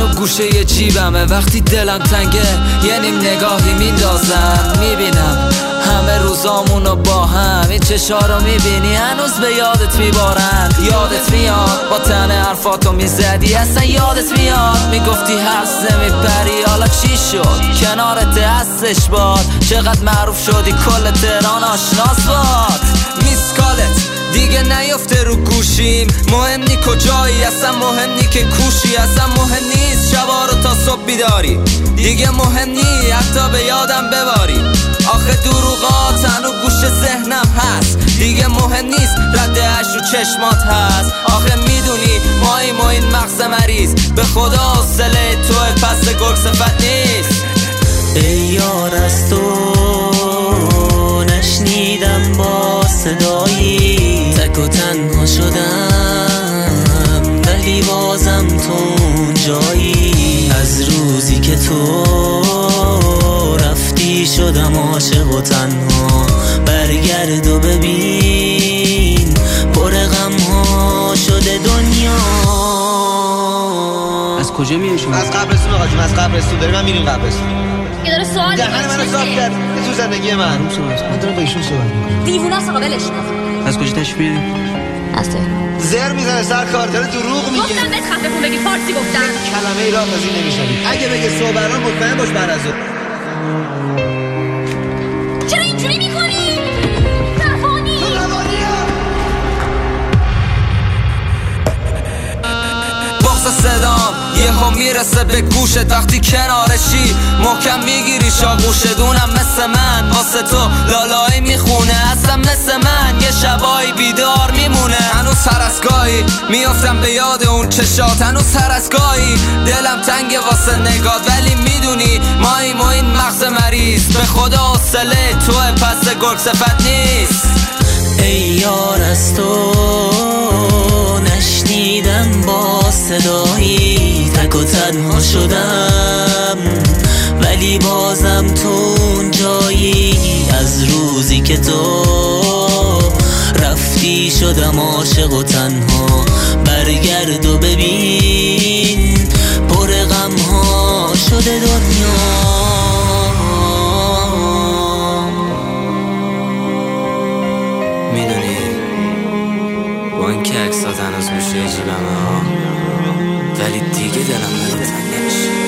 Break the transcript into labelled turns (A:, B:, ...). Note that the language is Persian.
A: هنو گوشه ی جیبمه، وقتی دلم تنگه یه نیم نگاهی میندازم، میبینم همه روزامونو با هم. این چشا رو میبینی هنوز به یادت میبارن، یادت میاد با تن حرفاتو میزدی اصلا یادت میاد، میگفتی هست نمیپری حالا چی شد کنارت هستش باد، چقدر معروف شدی کل تهران آشناس باد. میسکالت دیگه نیفته رو گوشیم، مهم نی کجایی اصلا مهم نی که کوشی، اصلا مهم نیست شبا رو تا صبح بیداری، دیگه مهم نی حتی به یادم بباری. آخه دروغات هنو گوش ذهنم هست، دیگه مهم نیست ردهش رو چشمات هست. آخه میدونی ما این مغز مریض به خدا حوصله توه پس گل صفت نیست.
B: ای یار از تو نشنیدم با صدایی، تک و تنها شدم ولی بازم تو جایی، از روزی که تو رفتی شدم عاشق و تنها، برگرد و ببین پر غم ها شده دنیا.
C: از کجا میای شما؟
D: از قبرستون آقا جون، از قبرستون داریم، من میریم قبرستون.
E: یه داره سوال
D: دهن منو صاف کرد تو زندگی من.
C: من
D: دارم با ایشون صحبت میکنم.
E: دیوونه است آقا ولش کن.
C: از کجا تشریف میاری؟
E: از تهران.
D: زر میزنه سر کار، داره دروغ میگه.
E: گفتم بهت خفه کن بگی فارسی گفتم.
D: کلمه ای را قضیه نمیشنوی. اگه بگه صبران مطمئن باش بعد از اون.
E: چرا اینجوری میکنی؟ روانی.
A: بغض صدام یهو میرسه به گوشت، وقتی کنارشی محکم میگیری شاغوشه. دونم مثل من واسه تو لالایی میخونه، اصلا مثل من یه شبایی بیدار میمونه. هنوز هر از گاهی میافتم به یاد اون چشات، هنوز هر از گاهی دلم تنگه واسه نگات، ولی میدونی ما این مغز مریض به خدا حوصله توه پس گل صفت نیست.
B: ای یار از تو نشنیدم با صدایی، تک و تنها شدم ولی بازم تو جایی، از روزی که تو رفتی شدم عاشق و تنها، برگرد و ببین پر غم ها شده دنیا.
A: میدونی با این که اکسات هنوز گوشه جیبمه ها، ولی دیگه دلم برات تنگ نمیشه.